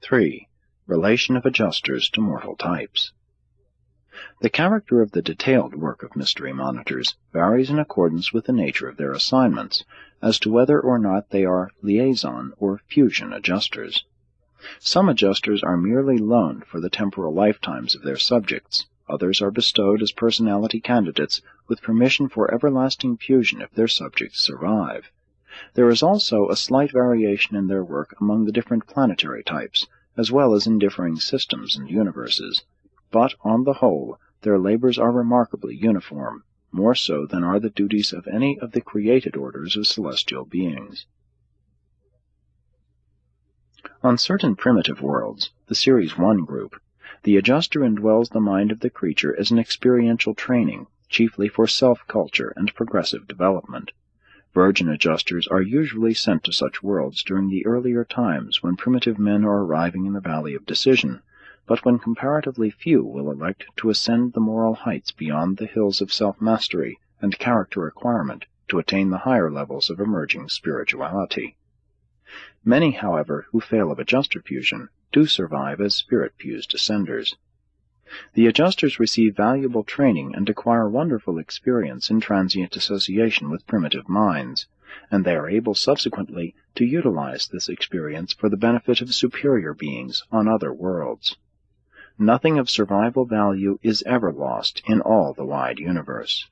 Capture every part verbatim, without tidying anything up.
three. Relation of adjusters to mortal types. The character of the detailed work of mystery monitors varies in accordance with the nature of their assignments, as to whether or not they are liaison or fusion adjusters. Some adjusters are merely loaned for the temporal lifetimes of their subjects. Others are bestowed as personality candidates with permission for everlasting fusion if their subjects survive. There is also a slight variation in their work among the different planetary types, as well as in differing systems and universes. But, on the whole, their labors are remarkably uniform, more so than are the duties of any of the created orders of celestial beings. On certain primitive worlds, the Series one group, the adjuster indwells the mind of the creature as an experiential training, chiefly for self-culture and progressive development. Virgin adjusters are usually sent to such worlds during the earlier times when primitive men are arriving in the Valley of Decision, but when comparatively few will elect to ascend the moral heights beyond the hills of self-mastery and character acquirement to attain the higher levels of emerging spirituality. Many, however, who fail of adjuster fusion do survive as spirit-fused ascenders. The adjusters receive valuable training and acquire wonderful experience in transient association with primitive minds, and they are able subsequently to utilize this experience for the benefit of superior beings on other worlds. Nothing of survival value is ever lost in all the wide universe.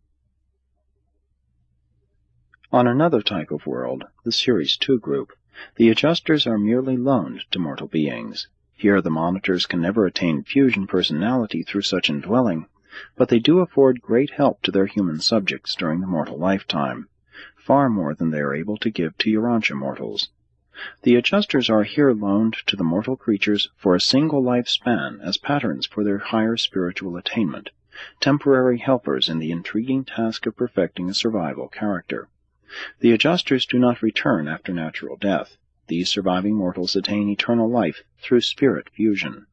On another type of world, the Series two group, the adjusters are merely loaned to mortal beings. Here the monitors can never attain fusion personality through such indwelling, but they do afford great help to their human subjects during the mortal lifetime, far more than they are able to give to Urantia mortals. The adjusters are here loaned to the mortal creatures for a single life span as patterns for their higher spiritual attainment, temporary helpers in the intriguing task of perfecting a survival character. The adjusters do not return after natural death. These surviving mortals attain eternal life through spirit fusion.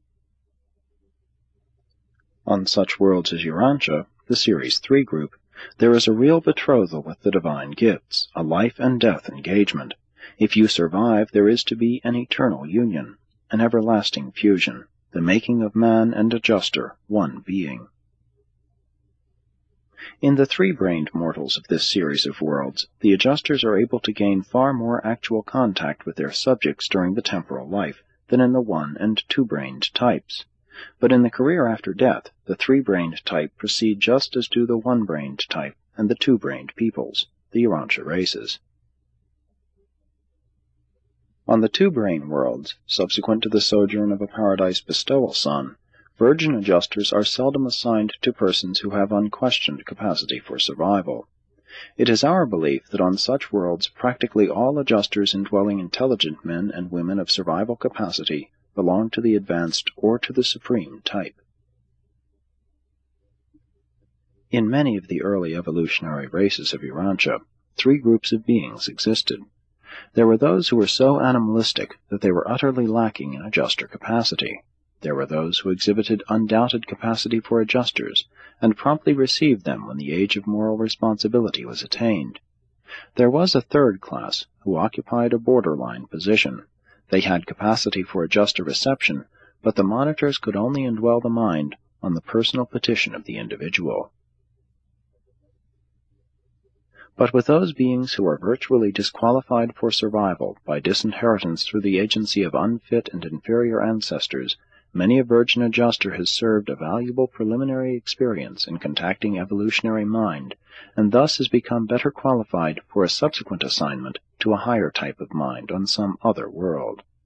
On such worlds as Urantia, the Series three group, there is a real betrothal with the divine gifts, a life-and-death engagement. If you survive, there is to be an eternal union, an everlasting fusion, the making of man and adjuster one being. In the three-brained mortals of this series of worlds, the adjusters are able to gain far more actual contact with their subjects during the temporal life than in the one- and two-brained types. But in the career after death, the three-brained type proceed just as do the one-brained type and the two-brained peoples, the Urantia races. On the two-brain worlds, subsequent to the sojourn of a Paradise Bestowal Son, virgin adjusters are seldom assigned to persons who have unquestioned capacity for survival. It is our belief that on such worlds practically all adjusters indwelling intelligent men and women of survival capacity belong to the advanced or to the supreme type. In many of the early evolutionary races of Urantia, three groups of beings existed. There were those who were so animalistic that they were utterly lacking in adjuster capacity. There were those who exhibited undoubted capacity for adjusters, and promptly received them when the age of moral responsibility was attained. There was a third class, who occupied a borderline position. They had capacity for adjuster reception, but the monitors could only indwell the mind on the personal petition of the individual. But with those beings who are virtually disqualified for survival by disinheritance through the agency of unfit and inferior ancestors, many a virgin adjuster has served a valuable preliminary experience in contacting evolutionary mind, and thus has become better qualified for a subsequent assignment to a higher type of mind on some other world.